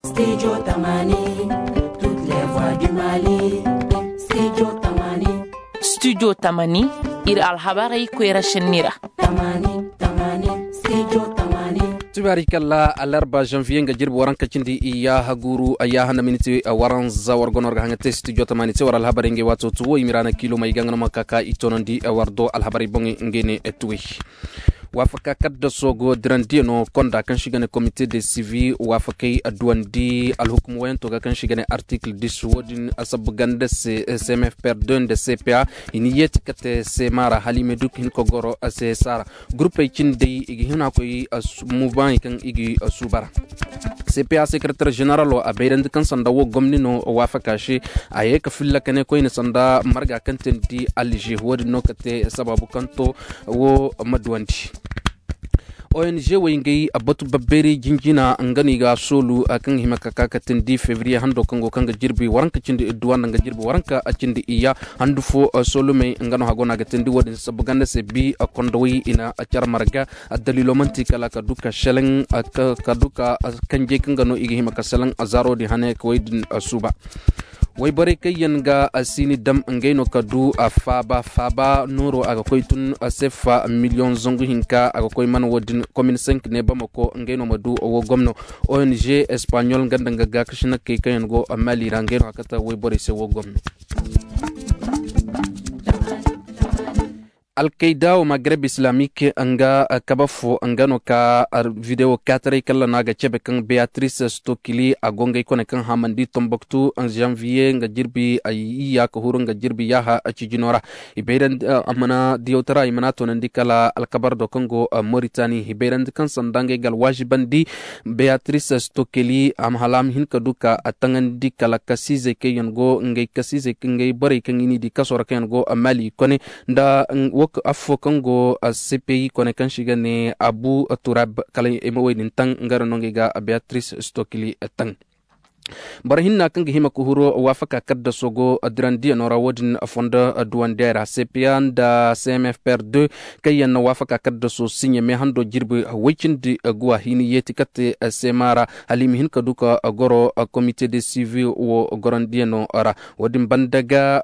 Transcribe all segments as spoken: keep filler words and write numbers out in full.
Studio Tamani, toutes les voix du Mali. Studio Tamani. Studio Tamani, ir alhabari kwera shenira. Tamani, Tamani, Studio Tamani. Tubarikalla alarba janvier nga jirbu waranka cindi iya haguru aya hana miniti waran za wargonor hangate studio Tamani te war alhabari nge watu tuwo imirana kilo mai gangana makaka itonondi wardo alhabari bongi ngene etui. Wafaka kadda sogo dirandino konda kan shigane comité de suivi wafakay adwandi alhukum wento ga kan shigane article dix wodin asabgande se C M F P R deux de C P A iniyet kate se mara halime duk hin ko goro ase sara groupe cinde igi hina koy mouvement kan igi subara C P A secrétaire général o abeyrand kan sanda wo gomnino wafaka shi aye ka filla kane koy ne sanda marga kan tendi alji wodin no kate sababu kanto wo madwandi O N G wengi abatu baberi jinjina angani ga solu akan himaka kakatin di fevrier hando kango kanga jirbi waranka cindi duwan nga jirbi waranka acindi iya handu fo solu me ngano hagona gatendi wodin sabuganda se bi akondwi ina acar marga adalilo manti kala kaduka sheleng kaduka kanje kangano igi himaka seleng azaro di hane koydin suba way bare kayen ga asini dam ngeno kadu afaba faba noro aga koytun sefa million zongu hinka aga koy man wodin commune cinq ne bamako ngeno madu o gomno O N G espagnol ngandanga ga kashina kay kayen go mali rangeno akata way bare se wo gomno Al-Qaeda au Maghreb islamique anga kabafo angano ka video quatre kala naga chebe kan Beatrice Stokili agonga ikone kan hamandi Tombouctou en janvier nga jirbi ayiya ko huru nga jirbi yaha achijinora iberan amana diotara imana tonandi kala al-kabar do Congo Mauritanie iberan kan sandange gal wajibandi Beatrice Stokili am halam hin kaduka atangandi kala kasize kayengo ngay kasize ngay bari kan ini di kasora kayengo Mali kone nda wok afo kango a C P I kone kan shigane Abu Turab kala emo wen tang ngara nongiga Beatrice Stokili tang barahinna kan gihima kuhuro wafaka kadda sogo adrandi nora wodin fonda duandera C P A da C M F P R deux kayan wafaka kadda so sinye me hando jirbe wikindi gwa hini yeti katte semara halimi hin kaduka goro comité de suivi wo gorandieno ara wodin bandaga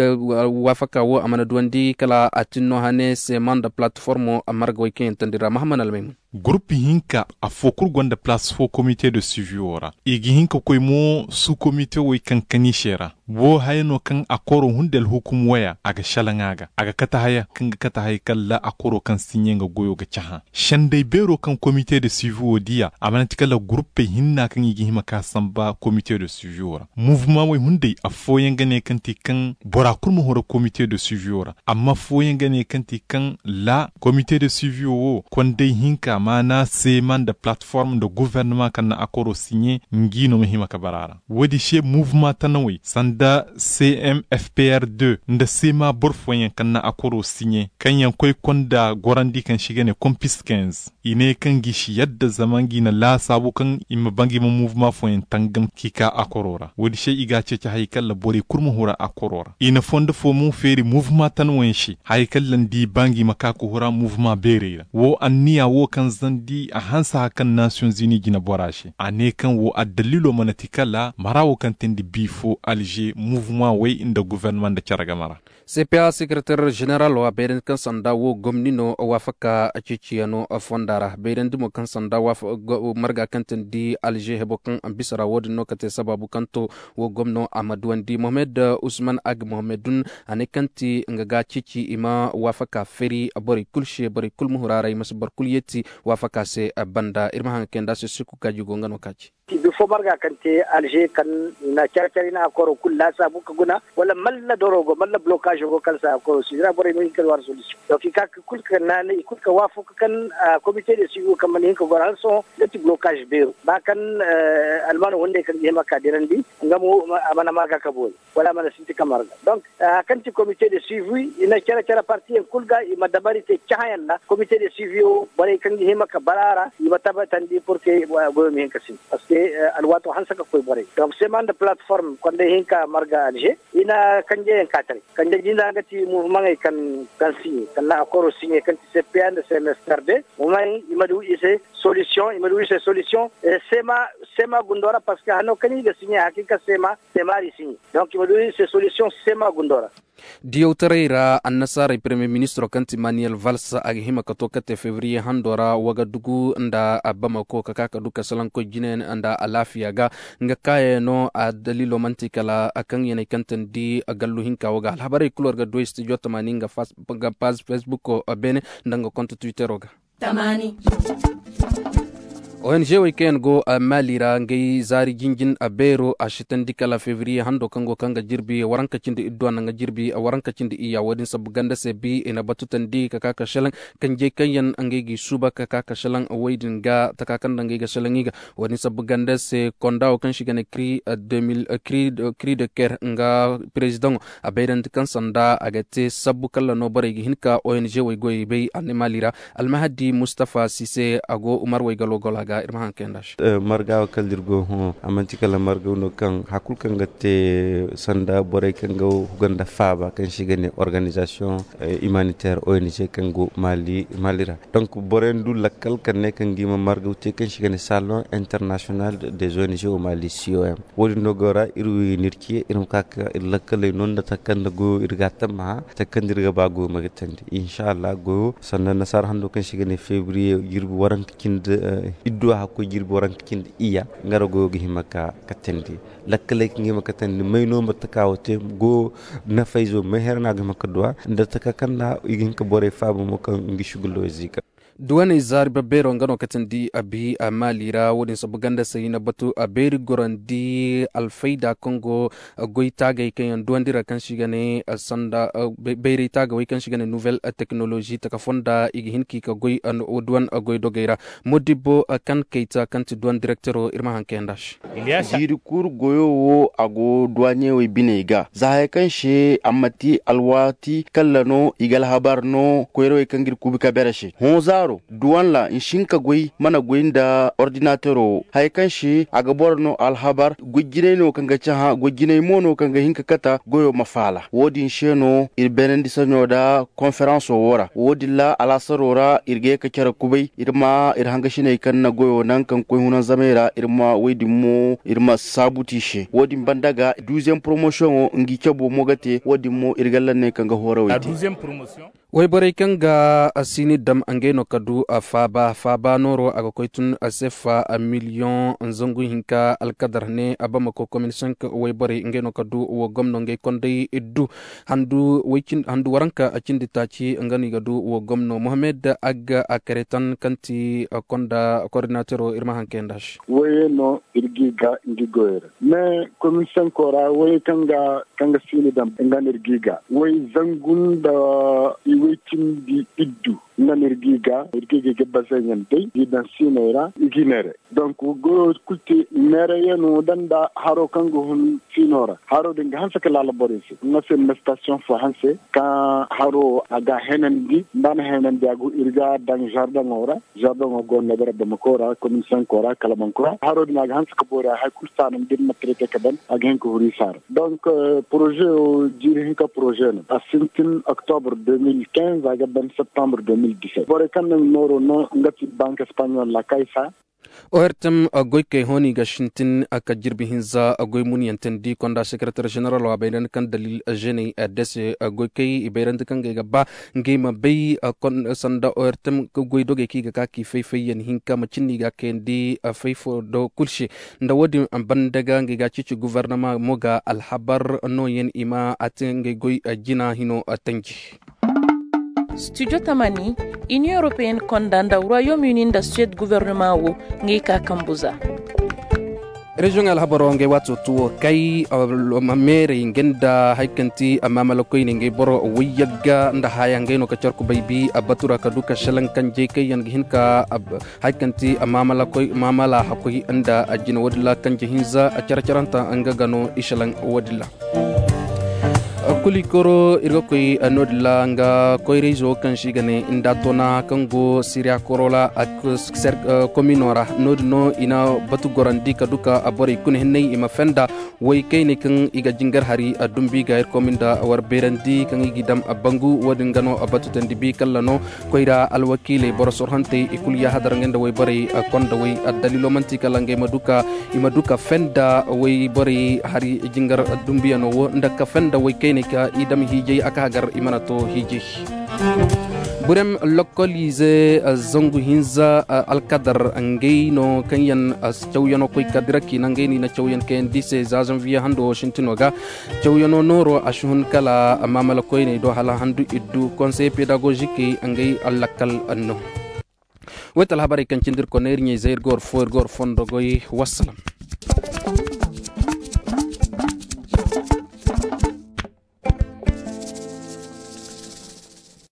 wafaka wo amana duandi kala atinno hane se manda platformo amarga wikin tandira Muhammad Almem groupe hinka a fokur gonda place fo comité de suivi ora igi hinka koy mo sous comité wo kankani shera wo hayno kan akoro hundel hukum waya aga shalangaga aga kata haya kan kata hay kala akoro kan sinyenga goyo ga chaha shande bero kan comité de suivi wo dia amanati kala groupe hinna kan igi hima ka samba comité de suivi ora mouvement wo hunde afo yengane kanti kan bora kurmo horo comité de suivi ora amma fo yengane kanti kan la comité de suivi wo konde hinka mana seman de plateforme de gouvernement kan akoro signé ngino mehima kabarara wodi she mouvement tanawi sanda C M F P R deux nda sema borfoyen kan akoro signé kanyan koy konda gorandi kan shigene compis quinze ine kan gishi yadda zamangi na la sabu kan imma bangi mo mouvement foyen tangam kika akorora wodi she iga ce ta haykal la bori kurmu hura akorora ina fonde fo mu feri mouvement tanwen shi haykal lan di bangi makako hura mouvement berera wo anniya wo kan zandi a hansa kan Nations Unies gina borashi ane kan wo adalilo manatikala marawo kan tendi bifo Alger mouvement way inda gouvernement da charagamara C P A secrétaire général wa beren kan sanda wo gomnino wafaka achiciano fondara beren dimo kan sanda wa marga kan tendi Alger hebo kan ambisara wodno kate sababu kanto wo gomno Amadouandi Mohamed Ousmane Ag Mohamedun ane kanti ngaga cici ima wafaka feri bori kulshe bori kulmuhurara imas bor kulyeti wafaka se banda irma han kenda se suku kaji gongan wakaci bi fo marga kante Alger kan na charchari na akoro kulla sabu kaguna wala malla dorogo malla blocage go kan sa akoro sidra bore no ikal war solution to ki ka kul kan na ni kul ka wafu kan comité de suivi kan man ko goran so leti blocage beero ba kan almano wonde kan yema ka dirandi ngamo amana marga kabol wala mana sinti kamarga donc kan ti comité de suivi ina charchara parti en kulga ima dabari te chayan na comité de suivi bore kan yema ka barara ima tabatan di pour que go mi kasim parce que alwato hansaka koy bore donc semaine de plateforme konde hinka marga Alger ina kanje en katari kanje jinda ngati mouvement kan kan signé kan la accord signé kan C P A de C M S R D mouvement imadu ise solution il me ces solutions sema sema gundora parce que hano kani ga signé hakika sema sema ri signé donc il me ces solutions sema gundora Diyo Tareira annasara Premier Ministro kanti Manuel Valls agi hima katoka te Fevrier handora Wagadugu nda Bamako kakaka duka salanko jinen anda alafiya ga nga kaya no a dalilo mantikala akang yana kantan di agallu hinka waga alhabari kulor ga do studio tamani nga fas ga page Facebook ko bene ndanga konto Twitter oga tamani O N G weekend go a malira ngai zari jinjin a bero a shitan dikala Fevrier hando kango kanga jirbi waranka cindi idwa nga jirbi waranka cindi iya wadin sabuganda se bi ina batutan di kakaka shalang kanje kanyan angegi suba kakaka shalang awaidin ga takakan dangi ga shalangiga wadin sabuganda se kondao kan shigane kri deux mille kri kri de ker nga president a bayran kan sanda agate sabukalla no bare hinka O N G we goy be an malira almahdi Mustafa Sise ago Umar we galo gola irmahan kendash marga kaldirgo ho amanti kala marga no kan hakul kan gatte sanda bore kan go ganda faba kan shigane organisation humanitaire O N G kan go mali malira donc bore ndu lakal kan ne kan gima marga te kan shigane salon international des O N G au Mali C O M wodi no gora irwi nirki irum kaka lakale non da takkan go irgata ma takkan dirga bago magatandi inshallah go sanna nasar hando kan shigane février yirbu waran kind do hakko jirbo rankin iya ngara go gi himaka katendi lakkale ngi maka tendi mayno mata kawte go na fayzo meherna ga maka do nda takakanda igin ka bore fabu mo kan ngi shugulo zika duwane zari babero ngano katandi abi amalira wodin sabuganda sayina batu aberi gorandi alfaida Congo goitaga ikayan duandira kan shigane sanda beri taga way kan shigane nouvelle technologie takafonda igihinki ka goy an duan goy dogeira modibo kan keita kan ti duan directeur irma hankendash jiri kur goyo wo ago duanye we binega zahay kan she amati alwati kallano igal habarno koyro ikangir kubika bereshi honza duwan la in shinka goy mana goyinda ordinatero hay kanshi aga borno alhabar gujine no kanga chaha gujine mono kanga hinka kata goyo mafala wodi sheno ir benendi sanyoda conference wora wodi la ala sarora irge ka kera kubay irma ir hanga shine kanna goyo nan kan koy hunan zamera irma wodi mo irma sabutishe wodi bandaga douzième promotion ngi kebo mogate wodi mo irgalanne kanga hora wodi douzième promotion way bare kanga asini dam angeno kadu afaba faba noro aga koitun asefa a million nzongu hinka alkadar ne abama ko commune cinq way bare ngeno kadu wo gomno ngey konde eddu handu waykin handu waranka acindi taci ngani gadu wo gomno Mohamed Aga akaretan kanti konda coordinateur irma hankendash way no irgiga ngigoyere me commune cinq ora way kanga kanga sini dam ngani irgiga way zangunda waiting di iddu nanirgiga irgiga ke basenyan tay di dan sinera iginere donc go kulti mere yenu danda haro kango hun sinora haro dinga hansa kala la borisi na sen station fo hanse ka haro aga henandi dan henandi agu irga dan jardin ora jardin go nebere de makora commune cinq ora kala mankora haro dinga hansa ko bora ha kustanam din matrete kadan agen ko risar donc projet jiri hinka projet a sintin octobre deux mille quinze aga ben septembre deux mille dix-sept bore kan noro no ngati banque espagnole la Caixa Oertem agoy ke honi gashintin aka jirbi hinza agoy muniyanten di konda secretary general wa baydan kan dalil jeni adese agoy ke iberan kan ga ba ngema bay kon sanda oertem goy doge ki ga ki fefe yen hinka machinni ga kendi feifo do kulshi nda wodi bandaga ngi ga cici gouvernement moga alhabar no yen ima atenge goy jina hino atanji Studio Tamani, Union Européenne condamne le Royaume-Uni da Suède gouvernement wo ngika kambuza. Region Alhabaronge watu tuo kai mamere ngenda haikanti amama lokoi nge boro wiyaga nda hayange no kacharku baby abatura kaduka shalankan jk yan hinka haikanti amama lokoi mama la hakoi anda ajina wadla kanje hinza acharacharanta angagano ishalang wadla kulikoro irgo koy anodla nga koy rejo kan shigane indatona kango siria korola ak ser kominora nodno ina batu gorandi kaduka abori kun hennei ima fenda way kayne kan iga jingar hari adumbi gair kominda war berandi kan igidam abangu wadingano abatu tandibi kallano koyra alwakile borosorhante ikulya hadarangenda way bari konda way adalilo mantika lange maduka imaduka fenda way bari hari jingar adumbi ano ndaka fenda way kayne ka idam hijay akagar imanato hijay burem localize zongu hinza alkadar angeno kanyan chawyano koy kadraki nangeni na chawyan ken dise za janvier hando shintinoga chawyano noro ashun kala mamala koy ne do hala handu iddu conseil pédagogique angay alakal anno wetal habari kan cindir ko ner ñe zair gor for gor fondo goy wassalam.